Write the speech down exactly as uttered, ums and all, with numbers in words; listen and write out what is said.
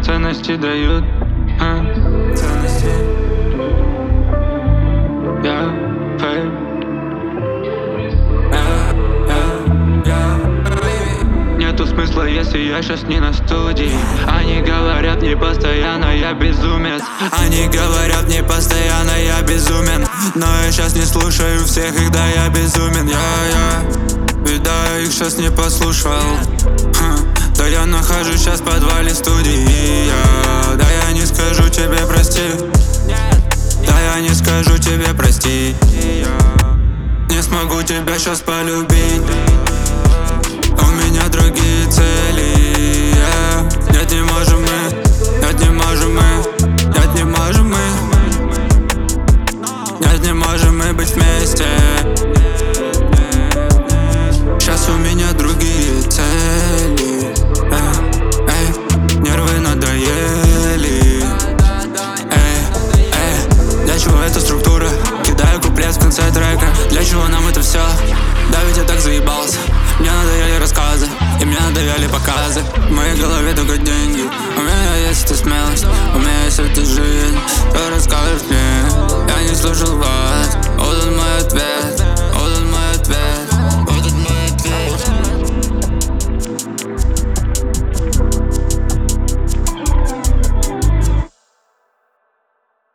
ценности дают, а? Ценности. Я фейк. Нету смысла, если я сейчас не на студии. Они говорят мне постоянно, я безумец. Они говорят мне постоянно, я безумен. Но я сейчас не слушаю всех их, да я безумен. Я, я, ведь да, я их сейчас не послушал. Ха. Да я нахожусь сейчас в подвале студии. Я, да я не скажу тебе прости. Да я не скажу тебе прости. Не смогу тебя сейчас полюбить. У меня другие цели, yeah. Нет, не можем мы, нет, не можем мы, нет, не можем мы, нет, не можем мы быть вместе. Сейчас у меня другие цели, эй, эй, нервы надоели, эй, эй. Для чего эта структура? Кидаю куплет в конце трека. Для чего нам это все? Да ведь я так заебался. Мне надоели рассказы, и мне надоели показы. В моей голове только деньги. У меня есть эта смелость, у меня есть эта жизнь. Кто расскажет мне? Я не слушал вас, вот он мой ответ.